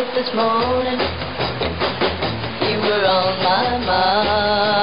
up this morning, you were on my mind.